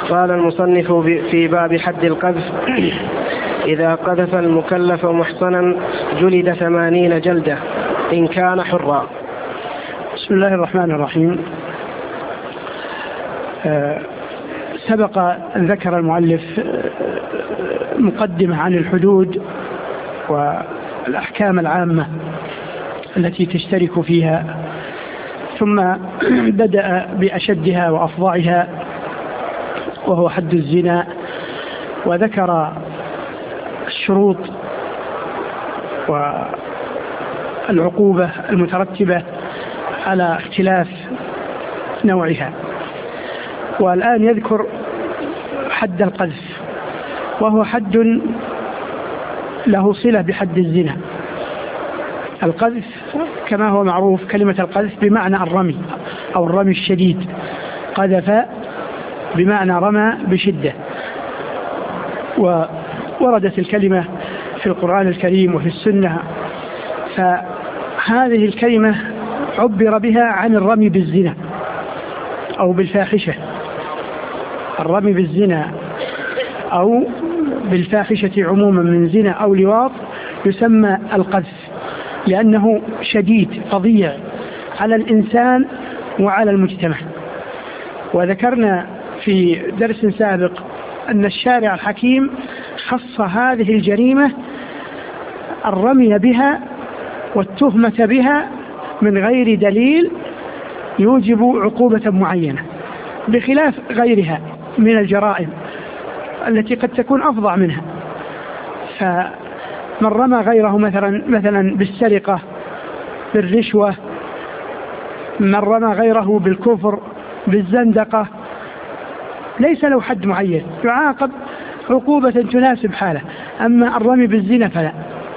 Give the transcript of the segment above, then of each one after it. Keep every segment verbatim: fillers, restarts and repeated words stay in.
قال المصنف في باب حد القذف: إذا قذف المكلف محصنا جلد ثمانين جلدة إن كان حرا. بسم الله الرحمن الرحيم. أه سبق أن ذكر المؤلف مقدمة عن الحدود والأحكام العامة التي تشترك فيها، ثم بدأ بأشدها وأفظعها وهو حد الزنا، وذكر الشروط والعقوبة المترتبة على اختلاف نوعها. والآن يذكر حد القذف، وهو حد له صلة بحد الزنا. القذف كما هو معروف كلمة القذف بمعنى الرمي أو الرمي الشديد، قذف بمعنى رمى بشدة، ووردت الكلمة في القرآن الكريم وفي السنة. فهذه الكلمة عبر بها عن الرمي بالزنا أو بالفاحشة. الرمي بالزنا أو بالفاحشة عموما من زنا أو لواط يسمى القذف، لأنه شديد فظيع على الإنسان وعلى المجتمع. وذكرنا في درس سابق أن الشارع الحكيم خص هذه الجريمة الرمي بها والتهمة بها من غير دليل يوجب عقوبة معينة، بخلاف غيرها من الجرائم التي قد تكون أفظع منها. فمن رمى غيره مثلا مثلا بالسرقة، بالرشوة، من رمى غيره بالكفر، بالزندقة، ليس له حد معين يعاقب عقوبة تناسب حاله. أما الرمي بالزنا فلا،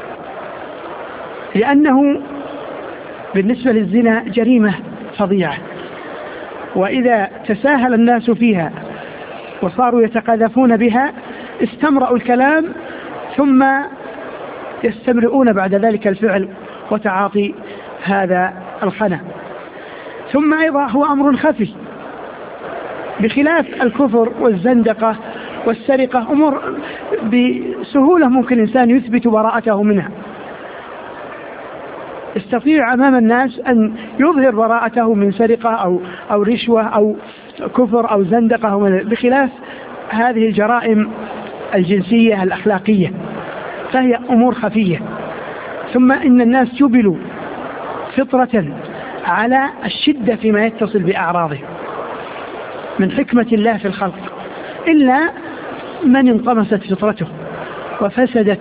لأنه بالنسبة للزنا جريمة فظيعة، وإذا تساهل الناس فيها وصاروا يتقاذفون بها استمرأوا الكلام، ثم يستمرئون بعد ذلك الفعل وتعاطي هذا الخنا. ثم أيضا هو أمر خفي، بخلاف الكفر والزندقة والسرقة، أمور بسهولة ممكن الإنسان يثبت براءته منها، يستطيع أمام الناس أن يظهر براءته من سرقة أو أو رشوة أو كفر أو زندقة، بخلاف هذه الجرائم الجنسية الأخلاقية فهي أمور خفية. ثم إن الناس جبلوا فطرة على الشدة فيما يتصل بأعراضه من حكمة الله في الخلق، إلا من انطمست فطرته وفسدت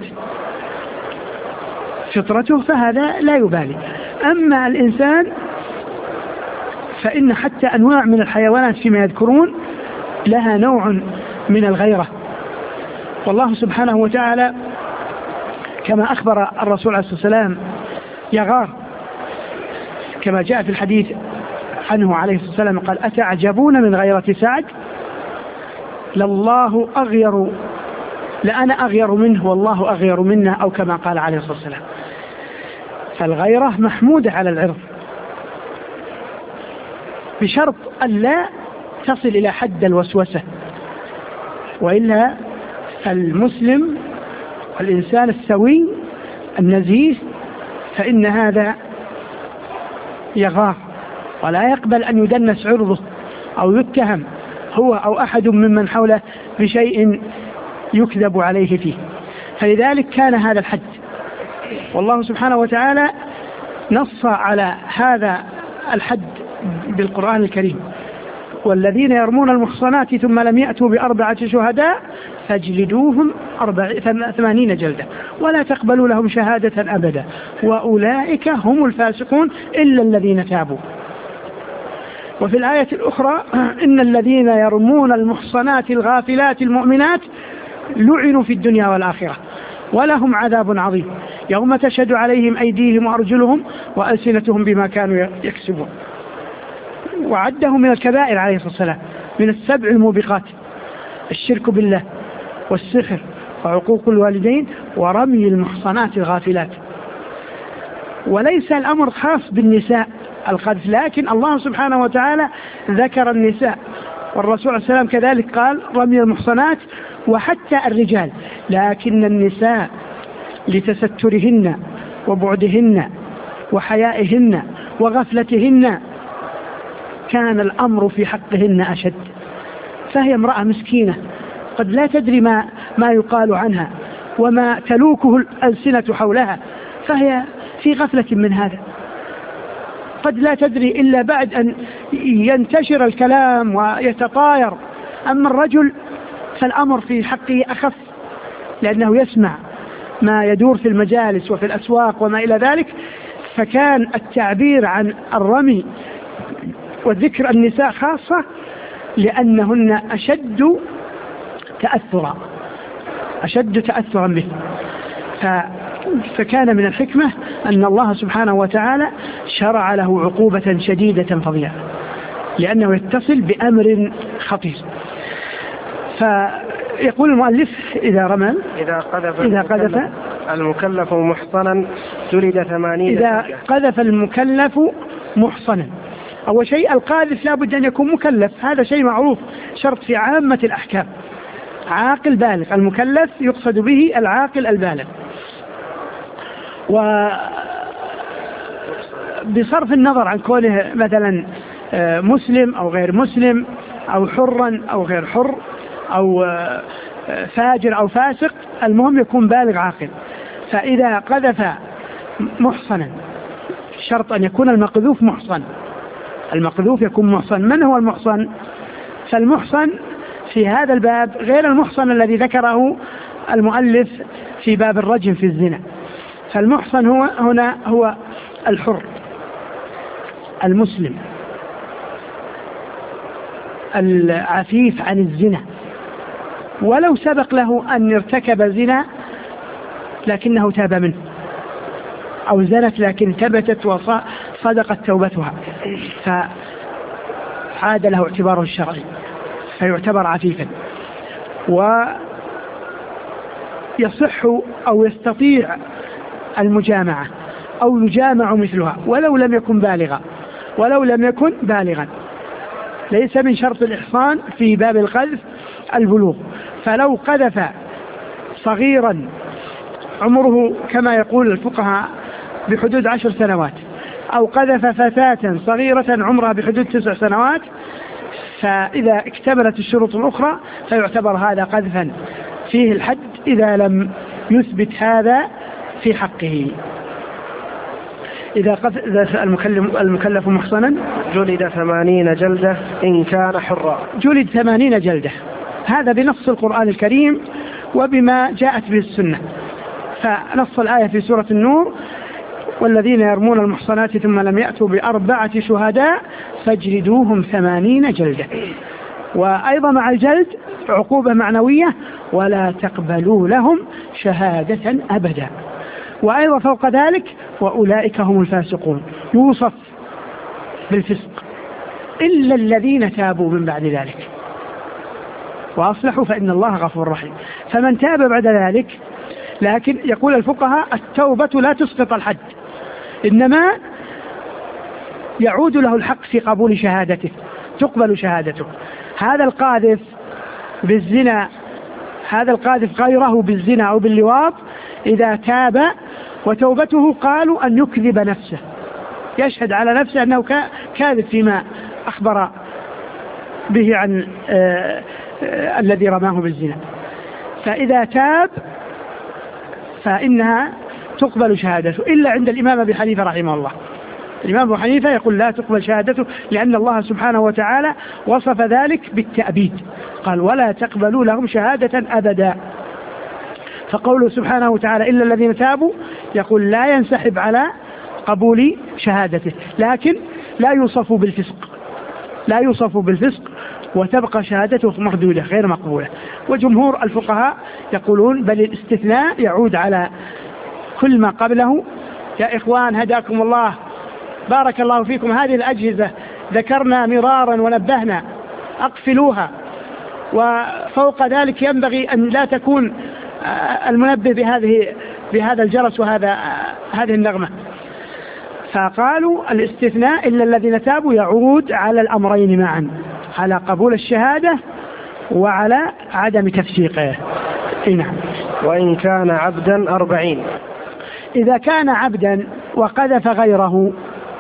فطرته فهذا لا يبالي. أما الإنسان فإن حتى أنواع من الحيوانات فيما يذكرون لها نوع من الغيرة، والله سبحانه وتعالى كما أخبر الرسول عليه الصلاة والسلام يغار، كما جاء في الحديث عنه عليه الصلاة والسلام قال: أتعجبون من غيرة سعد؟ لله أغير، لأنا أغير منه والله أغير منه، أو كما قال عليه الصلاة والسلام. فالغيرة محمودة على العرض بشرط ألا تصل إلى حد الوسوسة، وإلا المسلم الإنسان السوي النزيه فإن هذا يغار ولا يقبل أن يدنس عرضه أو يتهم هو أو أحد ممن حوله بشيء يكذب عليه فيه. فلذلك كان هذا الحد، والله سبحانه وتعالى نص على هذا الحد بالقرآن الكريم: والذين يرمون المحصنات ثم لم يأتوا بأربعة شهداء فاجلدوهم ثمانين جلدة ولا تقبلوا لهم شهادة أبدا وأولئك هم الفاسقون إلا الذين تابوا. وفي الآية الأخرى: إن الذين يرمون المحصنات الغافلات المؤمنات لعنوا في الدنيا والآخرة ولهم عذاب عظيم يوم تشهد عليهم أيديهم وأرجلهم وألسنتهم بما كانوا يكسبون. وعده من الكبائر عليه الصلاة والسلام من السبع الموبقات: الشرك بالله والسحر وعقوق الوالدين ورمي المحصنات الغافلات. وليس الأمر خاص بالنساء القذف، لكن الله سبحانه وتعالى ذكر النساء والرسول عليه السلام كذلك قال رمي المحصنات وحتى الرجال، لكن النساء لتسترهن وبعدهن وحيائهن وغفلتهن كان الأمر في حقهن أشد. فهي امرأة مسكينة قد لا تدري ما, ما يقال عنها وما تلوكه الألسنة حولها، فهي في غفلة من هذا، قد لا تدري إلا بعد أن ينتشر الكلام ويتطاير. أما الرجل فالأمر في حقه أخف، لأنه يسمع ما يدور في المجالس وفي الأسواق وما إلى ذلك، فكان التعبير عن الرمي والذكر النساء خاصة لأنهن أشد تأثرا أشد تأثرا به. فكان من الحكمة أن الله سبحانه وتعالى شرع له عقوبة شديدة فظيعة لأنه يتصل بأمر خطير. فيقول المؤلف إذا رمى إذا قذف, إذا قذف المكلف محصنا جلد ثمانين إذا قذف المكلف محصنا. أول شيء القاذف لا بد أن يكون مكلف، هذا شيء معروف، شرط في عامة الأحكام، عاقل بالغ. المكلف يقصد به العاقل البالغ. وبصرف النظر عن كونه مثلا مسلم أو غير مسلم أو حرا أو غير حر أو فاجر أو فاسق، المهم يكون بالغ عاقل. فإذا قذف محصنا شرط أن يكون المقذوف محصن، المقذوف يكون محصن. من هو المحصن؟ فالمحصن في هذا الباب غير المحصن الذي ذكره المؤلف في باب الرجم في الزنا. فالمحصن هو هنا هو الحر المسلم العفيف عن الزنا، ولو سبق له أن ارتكب زنا لكنه تاب منه، أو زنت لكن ثبتت وصدقت توبتها فعاد له اعتباره الشرعي فيعتبر عفيفا، ويصح أو يستطيع المجامعة أو يجامع مثلها ولو لم يكن بالغا ولو لم يكن بالغا ليس من شرط الإحصان في باب القذف البلوغ. فلو قذف صغيرا عمره كما يقول الفقهاء بحدود عشر سنوات، أو قذف فتاة صغيرة عمرها بحدود تسع سنوات، فإذا اكتملت الشروط الأخرى فيعتبر هذا قذفا فيه الحد إذا لم يثبت هذا في حقه. إذا قذف المكلف محصنا جلد ثمانين جلدة إن كان حرا. جلد ثمانين جلدة، هذا بنص القرآن الكريم وبما جاءت به السنة. فنص الآية في سورة النور: والذين يرمون المحصنات ثم لم يأتوا بأربعة شهداء فاجلدوهم ثمانين جلدة. وأيضا مع الجلد عقوبة معنوية: ولا تقبلوا لهم شهادة أبدا. وأيضا فوق ذلك: وأولئك هم الفاسقون، يوصف بالفسق إلا الذين تابوا من بعد ذلك وأصلحوا فإن الله غفور رحيم. فمن تاب بعد ذلك، لكن يقول الفقهاء التوبة لا تسقط الحد، إنما يعود له الحق في قبول شهادته، تقبل شهادته. هذا القاذف بالزنا، هذا القاذف غيره بالزنا أو باللواط، إذا تاب وتوبته قالوا أن يكذب نفسه، يشهد على نفسه أنه كاذب فيما أخبر به عن آآ آآ الذي رماه بالزنا. فإذا تاب فإنها تقبل شهادته، إلا عند الإمام أبي حنيفة رحمه الله. الإمام أبو حنيفة يقول لا تقبل شهادته، لأن الله سبحانه وتعالى وصف ذلك بالتأبيد، قال: ولا تقبلوا لهم شهادة أبدا. فقوله سبحانه وتعالى إلا الذين تابوا يقول لا ينسحب على قبول شهادته، لكن لا يوصف بالفسق، لا يوصف بالفسق وتبقى شهادته مردودة غير مقبولة. وجمهور الفقهاء يقولون بل الاستثناء يعود على كل ما قبله. يا إخوان هداكم الله، بارك الله فيكم، هذه الأجهزة ذكرنا مرارا ونبهنا، أقفلوها. وفوق ذلك ينبغي أن لا تكون المنبه بهذه بهذا الجرس وهذا هذه النغمة. فقالوا الاستثناء إلا الذين تابوا يعود على الأمرين معا، على قبول الشهادة وعلى عدم تفسيقه. نعم. وإن كان عبدا أربعين. إذا كان عبدا وقذف غيره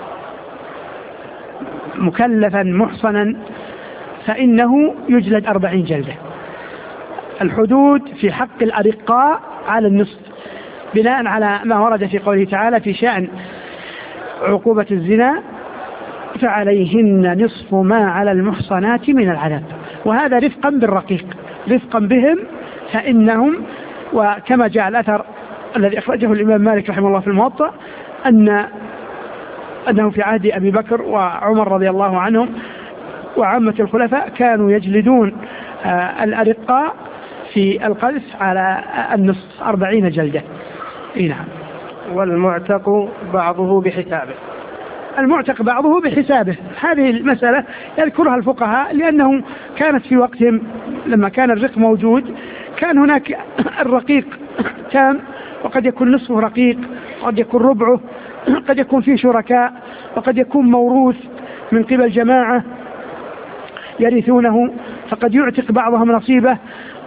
مكلفا محصنا فإنه يجلد أربعين جلدة. الحدود في حق الأرقاء على النصف بناء على ما ورد في قوله تعالى في شأن عقوبة الزنا فعليهن نصف ما على المحصنات من العذاب، وهذا رفقا بالرقيق، رفقا بهم فإنهم، وكما جاء الأثر الذي أخرجه الإمام مالك رحمه الله في الموطأ أن أنه في عهد أبي بكر وعمر رضي الله عنهم وعامة الخلفاء كانوا يجلدون الأرقاء في القذف على النصف أربعين جلدة. نعم. والمعتق بعضه بحسابه. المعتق بعضه بحسابه، هذه المسألة يذكرها الفقهاء لأنه كانت في وقتهم لما كان الرق موجود كان هناك الرقيق تام وقد يكون نصفه رقيق، قد يكون ربعه، قد يكون فيه شركاء، وقد يكون موروث من قبل جماعة يرثونه فقد يعتق بعضهم نصيبه،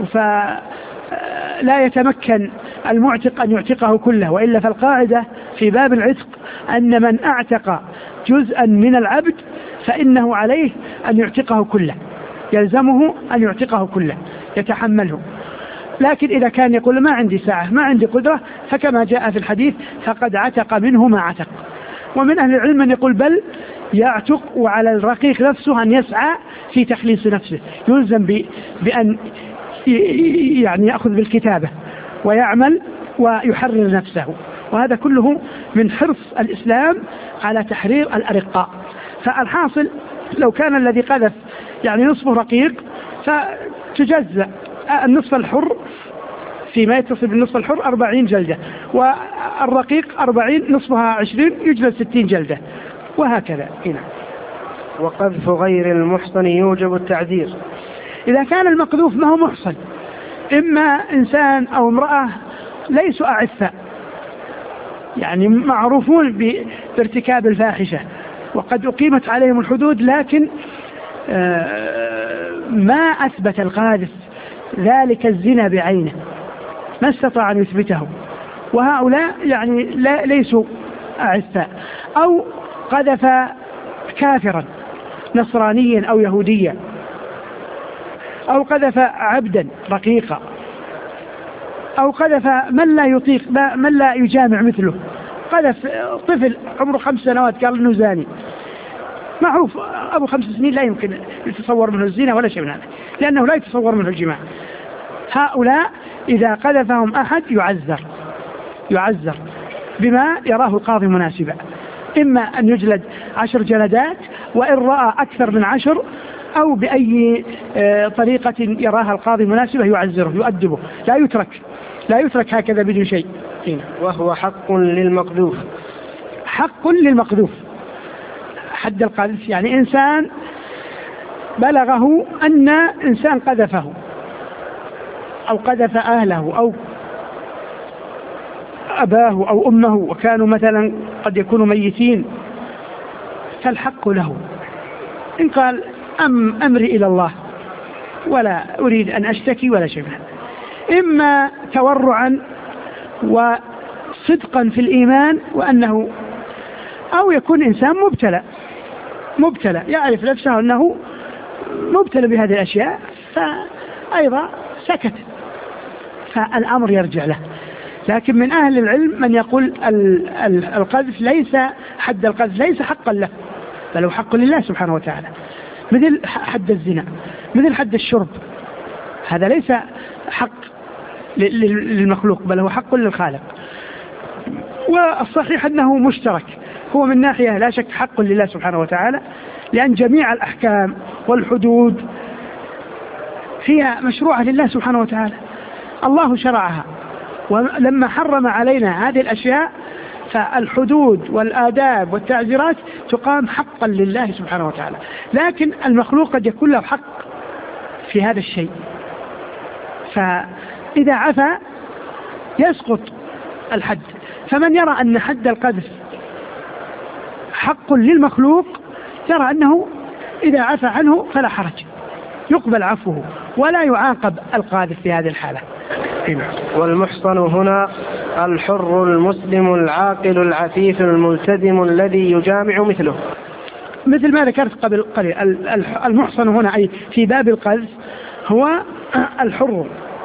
فلا يتمكن المعتق أن يعتقه كله، وإلا فالقاعدة في باب العتق أن من أعتق جزءا من العبد فإنه عليه أن يعتقه كله، يلزمه أن يعتقه كله يتحمله. لكن إذا كان يقول ما عندي ساعة ما عندي قدرة فكما جاء في الحديث فقد عتق منه ما عتق. ومن أهل العلم من يقول بل يعتق وعلى الرقيق نفسه أن يسعى في تخليص نفسه، يلزم بأن يعني يأخذ بالكتابة ويعمل ويحرر نفسه، وهذا كله من حرص الإسلام على تحرير الأرقاء. فالحاصل لو كان الذي قذف يعني نصفه رقيق فتجزأ النصف الحر فيما يتصل بالنصف الحر أربعين جلدة، والرقيق أربعين نصفها عشرين يجلد ستين جلدة، وهكذا. هنا. وقذف غير المحصن يوجب التعذير. إذا كان المقذوف ما هو محصن، إما إنسان أو امرأة ليسوا أعفاء يعني معروفون بارتكاب الفاحشة وقد أقيمت عليهم الحدود، لكن ما أثبت القاذف ذلك الزنا بعينه، ما استطاع أن يثبته، وهؤلاء يعني لا ليسوا أعفاء. أو قذف كافرا نصرانيا أو يهوديا، أو قذف عبدا رقيقا، أو قذف من لا يطيق من لا يجامع مثله، قذف طفل عمره خمس سنوات قال إنه زاني، معروف أبو خمس سنين لا يمكن يتصور منه الزنا ولا شيء من هذا لأنه لا يتصور منه الجماع. هؤلاء إذا قذفهم أحد يعذر يعذر بما يراه القاضي مناسبا، إما أن يجلد عشر جلدات وإن رأى أكثر من عشر، أو بأي طريقة يراها القاضي مناسبة يعذره يؤدبه، لا يترك لا يترك هكذا بدون شيء. وهو حق للمقذوف. حق للمقذوف حد القذف يعني إنسان بلغه أن إنسان قذفه أو قذف أهله أو أباه أو أمه وكانوا مثلا قد يكونوا ميتين، فالحق له إن قال أم أمري إلى الله ولا أريد أن أشتكي ولا شيء، إما تورعا وصدقا في الإيمان وأنه، أو يكون إنسان مبتلى مبتلى يعرف نفسه أنه مبتلى بهذه الأشياء فأيضا سكت، فالأمر يرجع له. لكن من أهل العلم من يقول القذف ليس حد القذف ليس حقا له بل هو حق لله سبحانه وتعالى، مثل حد الزنا مثل حد الشرب، هذا ليس حق للمخلوق بل هو حق للخالق. والصحيح أنه مشترك، هو من ناحية لا شك حق لله سبحانه وتعالى لأن جميع الأحكام والحدود هي مشروعة لله سبحانه وتعالى، الله شرعها، ولما حرم علينا هذه الأشياء فالحدود والآداب والتعزيرات تقام حقا لله سبحانه وتعالى. لكن المخلوق قد يكون له حق في هذا الشيء، فإذا عفا يسقط الحد. فمن يرى أن حد القذف حق للمخلوق يرى أنه إذا عفى عنه فلا حرج، يقبل عفوه ولا يعاقب القاذف في هذه الحالة. والمحصن هنا الحر المسلم العاقل العفيف الملتزم الذي يجامع مثله، مثل ما ذكرت قبل قليل. المحصن هنا أي في باب القذف هو الحر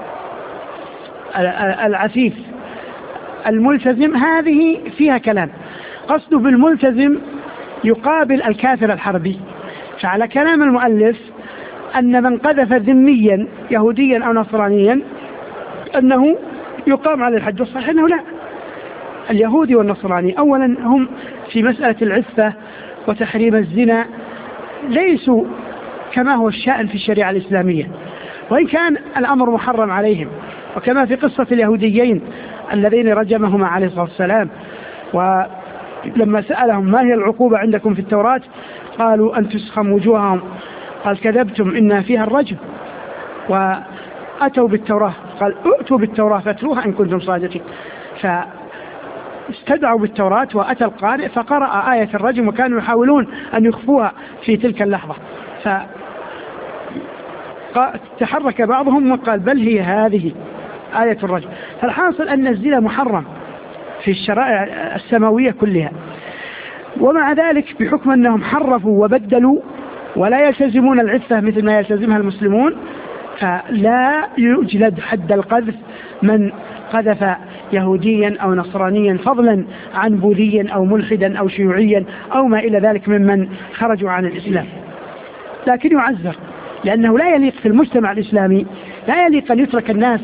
العفيف الملتزم. هذه فيها كلام، قصده بالملتزم يقابل الكافر الحربي. فعلى كلام المؤلف أن من قذف ذميا يهوديا أو نصرانيا أنه يقام على الحج، والصحيح أنه لا. اليهودي والنصراني أولا هم في مسألة العفة وتحريم الزنا ليسوا كما هو الشأن في الشريعة الإسلامية، وإن كان الأمر محرم عليهم، وكما في قصة اليهوديين الذين رجمهما عليه الصلاة والسلام، ولما سألهم ما هي العقوبة عندكم في التوراة قالوا أن تسخم وجوههم، قال كذبتم إن فيها الرجم، وأتوا بالتوراة قال ائتوا بالتوراة فاتلوها إن كنتم صادقين. فاستدعوا بالتوراة وأتى القارئ فقرأ آية الرجم، وكانوا يحاولون أن يخفوها في تلك اللحظة، فتحرك بعضهم وقال بل هي هذه آية الرجم. فالحاصل أن الزنا محرم في الشرائع السماوية كلها، ومع ذلك بحكم أنهم حرفوا وبدلوا ولا يلتزمون العفة مثل ما يلتزمها المسلمون، فلا يجلد حد القذف من قذف يهوديا أو نصرانيا، فضلا عن بوذيا أو ملحدا أو شيوعيا أو ما إلى ذلك ممن خرجوا عن الإسلام، لكن يعذر، لأنه لا يليق في المجتمع الإسلامي، لا يليق أن يترك الناس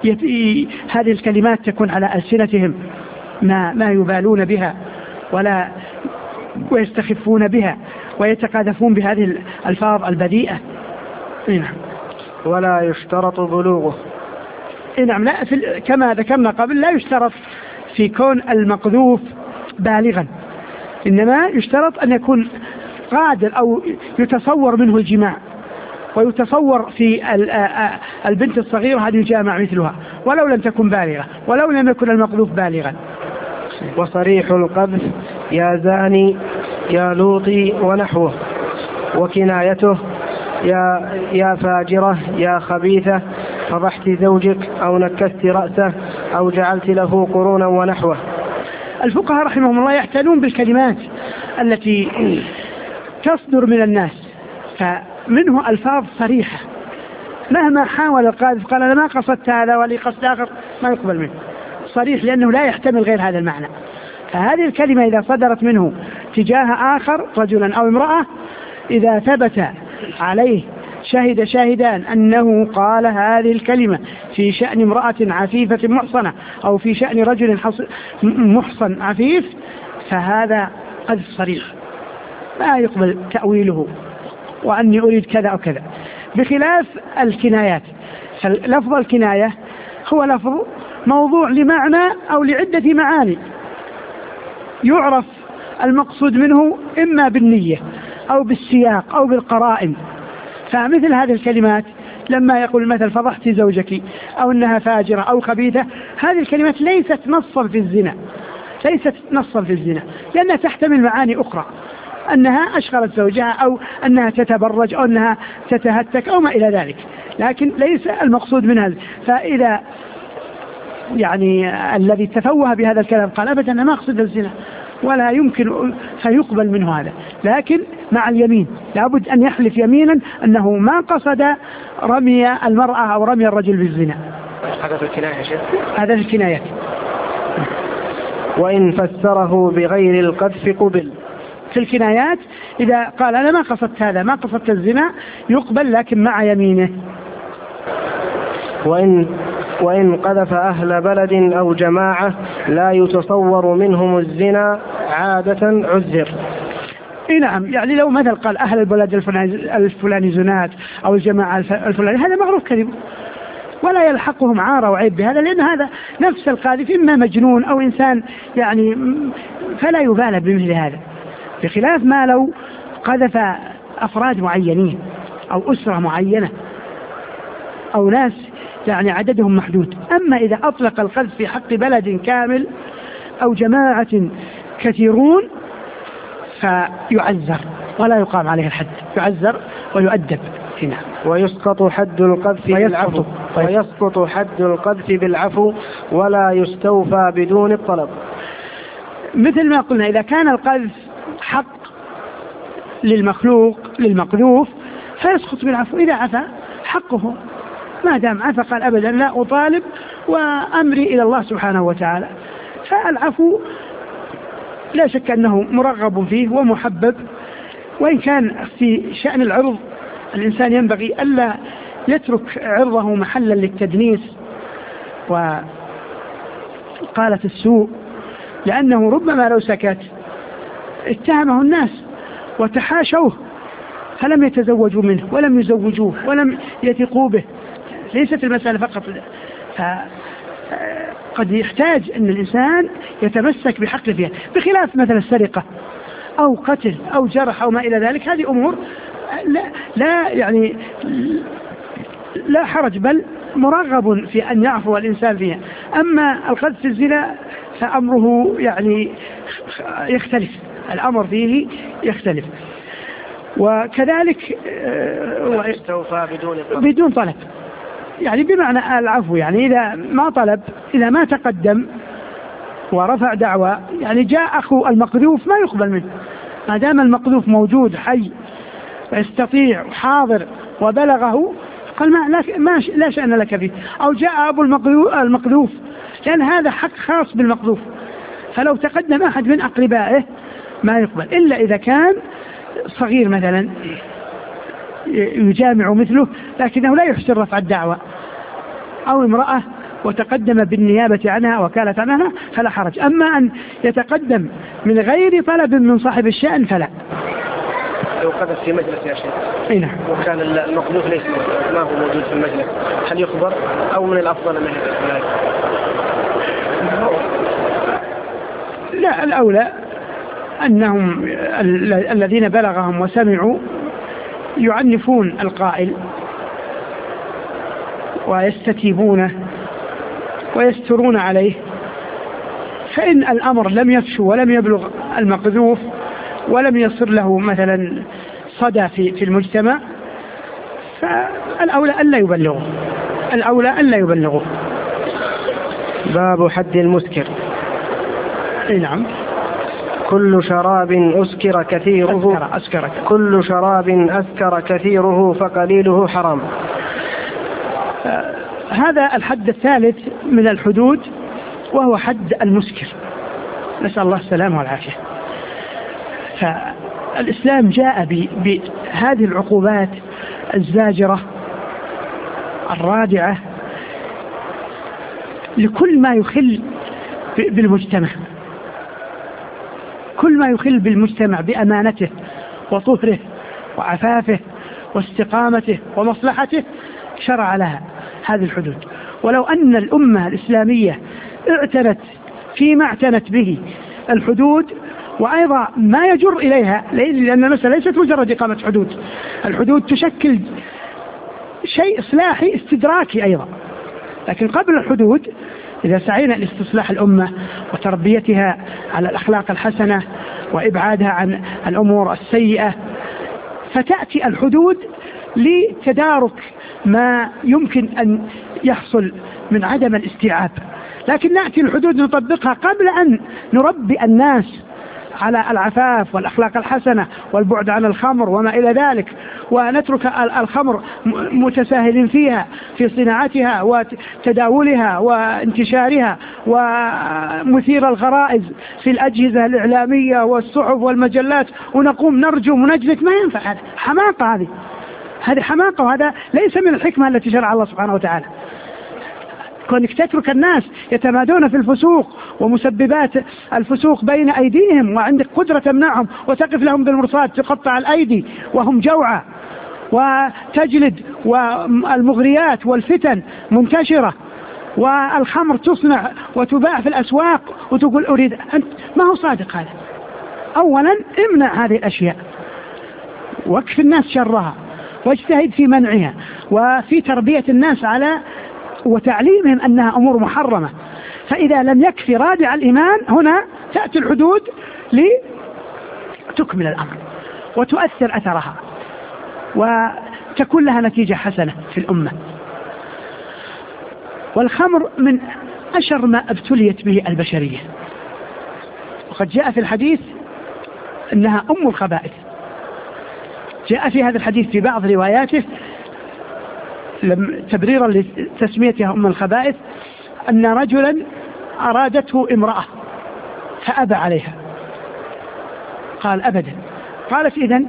هذه الكلمات تكون على ألسنتهم ما, ما يبالون بها ولا ويستخفون بها ويتقاذفون بهذه الألفاظ البذيئة. نعم. ولا يشترط بلوغه. نعم، لا في كما ذكرنا قبل لا يشترط في كون المقذوف بالغا، إنما يشترط أن يكون قادر أو يتصور منه الجماع، ويتصور في البنت الصغيرة هذه يجامع مثلها ولو لم تكن بالغة، ولو لم يكن المقذوف بالغا. وصريح القذف يا زاني يا لوطي ونحوه، وكنايته يا يا فاجرة يا خبيثة فضحت زوجك أو نكست رأسه أو جعلت له قرونا ونحوه. الفقهاء رحمهم الله يعتنون بالكلمات التي تصدر من الناس، فمنه ألفاظ صريحة مهما حاول القاذف قال أنا ما قصدت هذا ولي قصد آخر ما يقبل منه، صريح لأنه لا يحتمل غير هذا المعنى. فهذه الكلمة إذا صدرت منه تجاه آخر رجلا أو امرأة، إذا ثبت عليه شهد شاهدان أنه قال هذه الكلمة في شأن امرأة عفيفة محصنة أو في شأن رجل محصن عفيف، فهذا قذف صريح لا يقبل تأويله وأني أريد كذا أو كذا، بخلاف الكنايات. فلفظ الكناية هو لفظ موضوع لمعنى أو لعدة معاني، يعرف المقصود منه إما بالنية أو بالسياق أو بالقرائن. فمثل هذه الكلمات لما يقول مثل فضحت زوجك أو أنها فاجرة أو خبيثة، هذه الكلمات ليست نصا في الزنا، ليست نصا في الزنا لأنها تحتمل معاني أخرى، أنها أشغلت زوجها أو أنها تتبرج أو أنها تتهتك أو ما إلى ذلك، لكن ليس المقصود منها. فإذا يعني الذي تفوه بهذا الكلام قال أبدا أنا ما أقصد الزنا ولا يمكن فيقبل منه هذا، لكن مع اليمين لابد أن يحلف يمينا أنه ما قصد رمي المرأة أو رمي الرجل بالزنا. هذا في الكناية شيء، هذا في الكناية. وإن فسره بغير القذف قبل. في الكنايات إذا قال أنا ما قصدت هذا ما قصدت الزنا يقبل لكن مع يمينه. وإن وإن قذف أهل بلد أو جماعة لا يتصور منهم الزنا عادة عذر. نعم، يعني لو مثل قال أهل البلد الفلاني زنات أو الجماعة الفلاني هذا معروف كذب ولا يلحقهم عارة وعيب بهذا، لأن هذا نفس القاذف إما مجنون أو إنسان يعني فلا يبالى بمثل هذا، بخلاف ما لو قذف أفراد معينين أو أسرة معينة أو ناس يعني عددهم محدود. أما إذا أطلق القذف في حق بلد كامل أو جماعة كثيرون فيعذر ولا يقام عليه الحد. يعزر ويؤدب هنا. ويسقط حد القذف بالعفو ويسقط حد القذف بالعفو ولا يستوفى بدون الطلب. مثل ما قلنا إذا كان القذف حق للمخلوق للمقذوف فيسقط بالعفو، إذا عفا حقه، ما دام عفا قال أبدا لا أطالب وأمري إلى الله سبحانه وتعالى، فالعفو لا شك أنه مرغب فيه ومحبب. وإن كان في شأن العرض الإنسان ينبغي ألا يترك عرضه محلا للتدنيس وقالة السوء، لأنه ربما لو سكت اتهمه الناس وتحاشوه فلم يتزوجوا منه ولم يزوجوه ولم يثقوا به. ليست المسألة فقط، قد يحتاج أن الإنسان يتمسك بحق فيها، بخلاف مثل السرقة أو قتل أو جرح أو ما إلى ذلك. هذه أمور لا, لا يعني لا حرج بل مرغب في أن يعفو الإنسان فيها. أما القذف في الزنا فأمره يعني يختلف، الأمر فيه يختلف. وكذلك يستوفى بدون طلب. بدون طلب يعني بمعنى العفو، يعني إذا ما طلب، إذا ما تقدم ورفع دعوى، يعني جاء أخو المقذوف ما يقبل منه ما دام المقذوف موجود حي ويستطيع حاضر وبلغه، قال ما لا, ما لا شأن لك فيه. أو جاء أبو المقذوف، لأن هذا حق خاص بالمقذوف، فلو تقدم أحد من أقربائه ما يقبل إلا إذا كان صغير مثلا يجامع مثله لكنه لا يحسن رفع الدعوة، أو امرأة وتقدم بالنيابة عنها وكالت عنها فلا حرج. أما أن يتقدم من غير طلب من صاحب الشأن فلا. لو قذف في مجلس يا شيخ إيه وكان المقذوف ليس ما هو موجود في المجلس، هل يخبر أو من الأفضل أنه يخبر؟ لا، الأولى أنهم الذين بلغهم وسمعوا يعنفون القائل ويستتيبونه ويسترون عليه، فإن الأمر لم يفشو ولم يبلغ المقذوف ولم يصر له مثلا صدى في في المجتمع فالأولى ألا يبلغه الأولى ألا يبلغه. باب حد المسكر. نعم. كل شراب أسكر كثيره أسكر أسكر كل شراب أسكر كثيره فقليله حرام. آه هذا الحد الثالث من الحدود وهو حد المسكر، نسأل الله السلامة والعافية. فالإسلام جاء بهذه العقوبات الزاجرة الرادعة لكل ما يخل بالمجتمع، كل ما يخل بالمجتمع بأمانته وطهره وعفافه واستقامته ومصلحته شرع لها هذه الحدود. ولو أن الأمة الإسلامية اعتنت فيما اعتنت به الحدود وأيضا ما يجر إليها، لأن المسألة ليست مجرد إقامة حدود، الحدود تشكل شيء إصلاحي استدراكي أيضا. لكن قبل الحدود إذا سعينا لاستصلاح الأمة وتربيتها على الأخلاق الحسنة وإبعادها عن الأمور السيئة، فتأتي الحدود لتدارك ما يمكن أن يحصل من عدم الاستيعاب. لكن نأتي الحدود نطبقها قبل أن نربي الناس على العفاف والأخلاق الحسنة والبعد عن الخمر وما إلى ذلك، ونترك الخمر متساهلين فيها في صناعتها وتداولها وانتشارها ومثير الغرائز في الأجهزة الإعلامية والصحف والمجلات، ونقوم نرجم ونجلد. ما ينفع، هذا حماقة، هذه هذه حماقة، وهذا ليس من الحكمة التي شرع الله سبحانه وتعالى. كونك تترك الناس يتمادون في الفسوق ومسببات الفسوق بين أيديهم وعندك قدرة تمنعهم وتقف لهم بالمرصاد تقطع الأيدي وهم جوعى، وتجلد، والمغريات والفتن منتشرة، والخمر تصنع وتباع في الأسواق وتقول أريد، أنت ما هو صادق هذا. أولا امنع هذه الأشياء واكف الناس شرها واجتهد في منعها وفي تربية الناس على وتعليمهم أنها أمور محرمة. فإذا لم يكفي رادع الإيمان هنا تأتي الحدود لتكمل الأمر وتؤثر أثرها. وتكون لها نتيجة حسنة في الأمة. والخمر من أشر ما ابتليت به البشرية، وقد جاء في الحديث أنها أم الخبائث. جاء في هذا الحديث في بعض رواياته تبريرا لتسميتها أم الخبائث أن رجلا أرادته امرأة فأبى عليها، قال أبدا. قالت إذن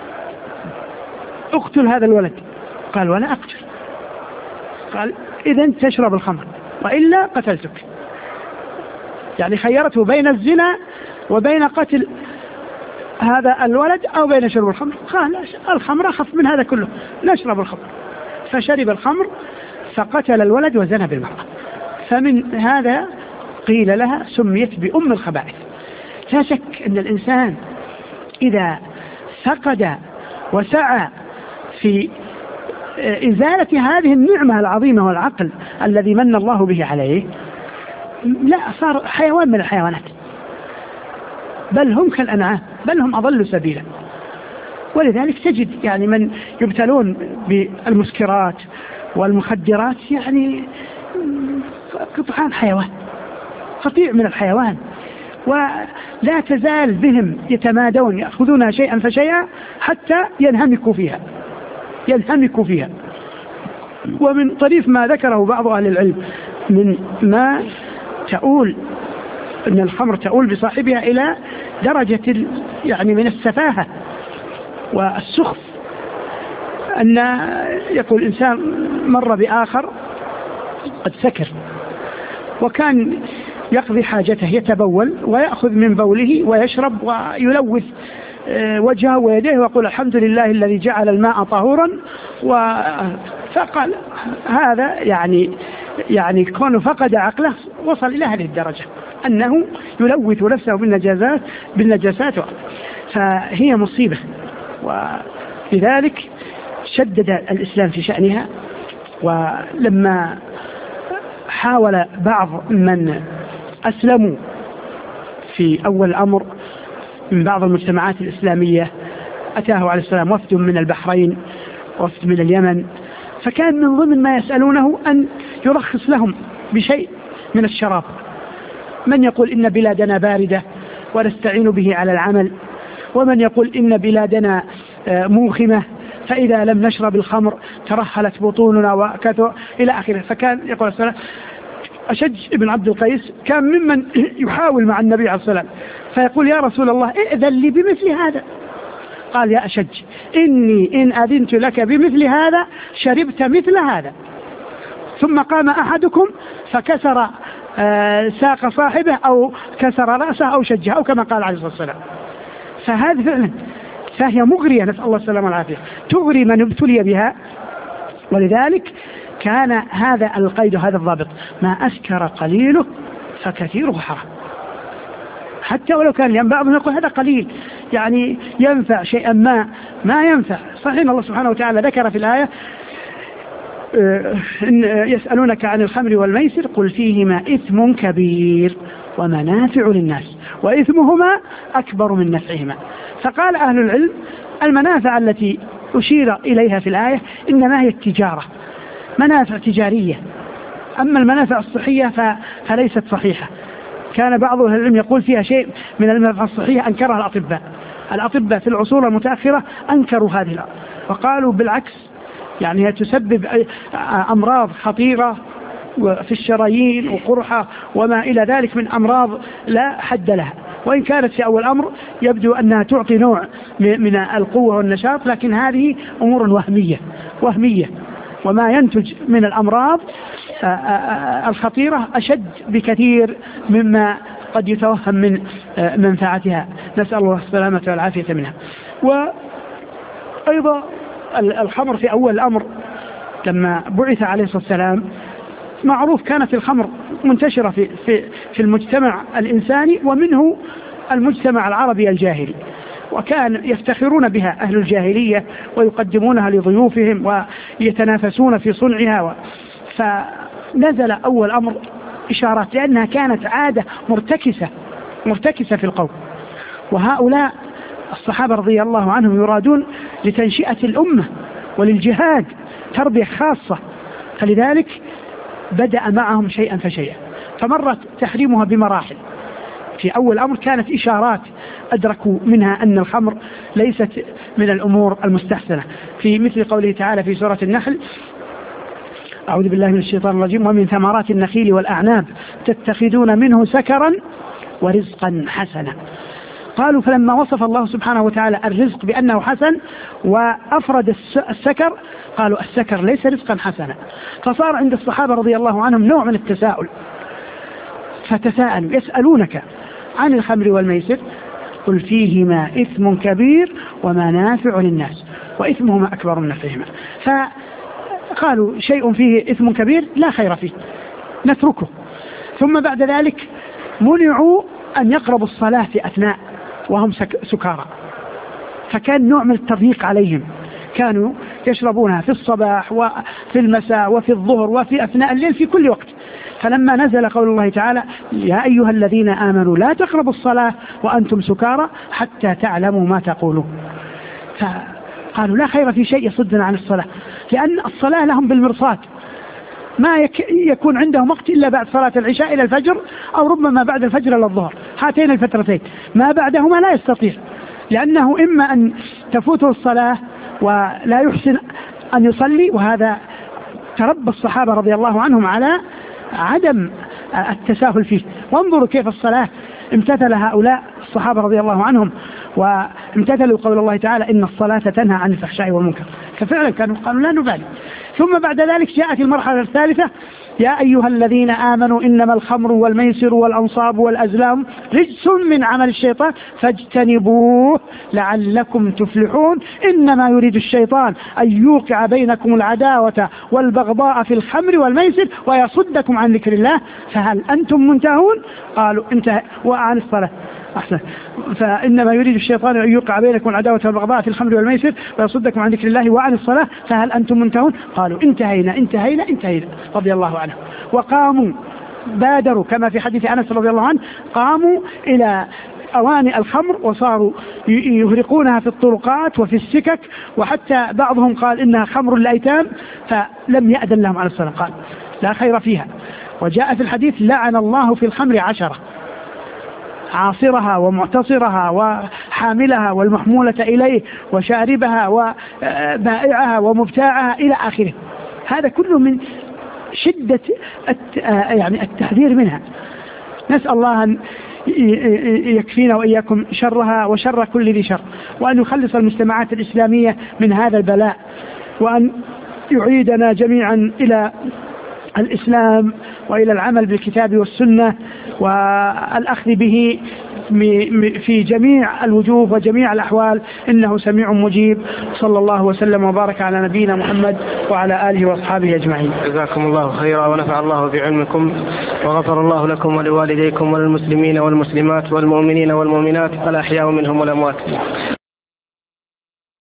اقتل هذا الولد، قال ولا أقتل. قال إذن تشرب الخمر وإلا قتلتك. يعني خيرته بين الزنا وبين قتل هذا الولد أو بين شرب الخمر. قال الخمر أخف من هذا كله، نشرب الخمر. فشرب الخمر فقتل الولد وزنى بالمرأة. فمن هذا قيل لها سميت بأم الخبائث. لا شك أن الإنسان إذا فقد وسعى في إزالة هذه النعمة العظيمة والعقل الذي من الله به عليه، لا صار حيوان من الحيوانات، بل هم كالأنعام، بل هم أضل سبيلا. ولذلك تجد يعني من يبتلون بالمسكرات والمخدرات يعني قطعان حيوان، قطيع من الحيوان، ولا تزال بهم يتمادون يأخذونها شيئا فشيئا حتى ينهمكوا فيها ينهمكوا فيها. ومن طريف ما ذكره بعض أهل العلم من ما تؤول أن الخمر تؤول بصاحبها إلى درجة يعني من السفاهة والسخف، أن يقول إنسان مر بآخر قد سكر وكان يقضي حاجته يتبول ويأخذ من بوله ويشرب ويلوث وجهه ويديه ويقول الحمد لله الذي جعل الماء طهورا. فقال هذا يعني يعني كونه فقد عقله وصل إلى هذه الدرجة أنه يلوث نفسه بالنجاسات بالنجاسات فهي مصيبة. ولذلك شدد الإسلام في شأنها. ولما حاول بعض من أسلموا في أول الأمر من بعض المجتمعات الإسلامية، أتاه عليه السلام وفد من البحرين وفد من اليمن، فكان من ضمن ما يسألونه أن يرخص لهم بشيء من الشراب. من يقول إن بلادنا باردة ونستعين به على العمل، ومن يقول إن بلادنا موخمة فإذا لم نشرب الخمر ترهلت بطوننا وكثر إلى آخره. فكان يقول السلام أشج ابن عبد القيس كان ممن يحاول مع النبي عليه الصلاة والسلام، فيقول يا رسول الله ائذن لي بمثل هذا. قال يا أشج إني إن أذنت لك بمثل هذا شربت مثل هذا. ثم قام أحدكم فكسر آه ساق صاحبه أو كسر رأسه أو شجه أو كما قال عليه الصلاة والسلام. فهذا فعلا فهي مغرية، نسأل الله السلامة والعافية، تغري من ابتلي بها. ولذلك كان هذا القيد هذا الضابط ما أسكر قليله فكثيره حرام. حتى ولو كان يعني بعضهم يقول هذا قليل يعني ينفع شيئا ما ما ينفع. صحيح الله سبحانه وتعالى ذكر في الآية إن يسألونك عن الخمر والميسر قل فيهما إثم كبير ومنافع للناس وإثمهما أكبر من نفعهما. فقال أهل العلم المنافع التي أشير إليها في الآية إنما هي التجارة، منافع تجارية. أما المنافع الصحية فليست صحيحة. كان بعض أهل العلم يقول فيها شيء من المنافع الصحية أنكرها الأطباء. الأطباء في العصور المتأخرة أنكروا هذه الأمر وقالوا بالعكس، يعني هي تسبب أمراض خطيرة في الشرايين وقرحة وما إلى ذلك من أمراض لا حد لها. وإن كانت في أول الأمر يبدو أنها تعطي نوع من القوة والنشاط، لكن هذه أمور وهمية وهمية وما ينتج من الأمراض الخطيرة أشد بكثير مما قد يتوهم من منفعتها. نسأل الله السلامة والعافية منها. وأيضا الخمر في أول الأمر لما بعث عليه الصلاة والسلام معروف كانت الخمر منتشرة في, في, في المجتمع الإنساني ومنه المجتمع العربي الجاهلي، وكان يفتخرون بها أهل الجاهلية ويقدمونها لضيوفهم ويتنافسون في صنعها و... فنزل أول أمر إشارات لأنها كانت عادة مرتكسة مرتكسة في القوم. وهؤلاء الصحابة رضي الله عنهم يرادون لتنشئة الأمة وللجهاد تربية خاصة، فلذلك بدأ معهم شيئا فشيئا، فمرت تحريمها بمراحل. في أول أمر كانت إشارات أدركوا منها أن الخمر ليست من الأمور المستحسنة، في مثل قوله تعالى في سورة النحل: أعوذ بالله من الشيطان الرجيم: ومن ثمرات النخيل والأعناب تتخذون منه سكرا ورزقا حسنا. قالوا فلما وصف الله سبحانه وتعالى الرزق بأنه حسن وأفرد السكر قالوا السكر ليس رزقا حسنا، فصار عند الصحابة رضي الله عنهم نوع من التساؤل، فتساءلوا يسألونك عن الخمر والميسر قل فيهما إثم كبير ومنافع للناس وإثمهما أكبر من نفعهما. فقالوا شيء فيه إثم كبير لا خير فيه نتركه. ثم بعد ذلك منعوا أن يقربوا الصلاة في أثناء وهم سكارى، فكان نوع من التضييق عليهم، كانوا يشربونها في الصباح وفي المساء وفي الظهر وفي أثناء الليل في كل وقت. فلما نزل قول الله تعالى: يا أيها الذين آمنوا لا تقربوا الصلاة وأنتم سكارى حتى تعلموا ما تقولون، فقالوا لا خير في شيء يصدنا عن الصلاة، لأن الصلاة لهم بالمرصاد، ما يك يكون عندهم وقت إلا بعد صلاة العشاء إلى الفجر، أو ربما بعد الفجر إلى الظهر، هاتين الفترتين، ما بعدهما لا يستطيع، لأنه إما أن تفوته الصلاة ولا يحسن أن يصلي، وهذا تربى الصحابة رضي الله عنهم على عدم التساهل فيه. وانظروا كيف الصلاة امتثل هؤلاء الصحابة رضي الله عنهم وامتثلوا قول الله تعالى: إن الصلاة تنهى عن الفحشاء والمنكر، ففعلا كانوا قالوا لا نبالي. ثم بعد ذلك جاءت المرحلة الثالثة: يا أيها الذين آمنوا إنما الخمر والميسر والأنصاب والأزلام رجس من عمل الشيطان فاجتنبوه لعلكم تفلحون إنما يريد الشيطان أن يوقع بينكم العداوة والبغضاء في الخمر والميسر ويصدكم عن ذكر الله فهل أنتم منتهون؟ قالوا انتهى. وعن الصلاة أحسن. فإنما يريد الشيطان أن يوقع بينكم العداوة والبغضاء في الخمر والميسر ويصدكم عن ذكر الله وعن الصلاة فهل أنتم منتهون؟ قالوا انتهينا انتهينا انتهينا رضي الله عنه. وقاموا بادروا كما في حديث أنس رضي الله عنه، قاموا إلى أواني الخمر وصاروا يهرقونها في الطرقات وفي السكك، وحتى بعضهم قال إنها خمر الأيتام، فلم يأذن لهم على الصلاة، قال لا خير فيها. وجاء في الحديث: لعن الله في الخمر عشرة: عاصرها ومعتصرها وحاملها والمحمولة إليه وشاربها وبائعها ومبتاعها إلى آخره. هذا كله من شدة يعني التحذير منها. نسأل الله أن يكفينا وإياكم شرها وشر كل ذي شر، وأن يخلص المجتمعات الإسلامية من هذا البلاء، وأن يعيدنا جميعا إلى الإسلام وإلى العمل بالكتاب والسنة والأخذ به في جميع الوجوه وجميع الأحوال، إنه سميع مجيب. صلى الله وسلم وبارك على نبينا محمد وعلى آله وأصحابه أجمعين. جزاكم الله خيرا ونفع الله بعلمكم، وغفر الله لكم ولوالديكم وللمسلمين والمسلمات والمؤمنين والمؤمنات الأحياء منهم والأموات.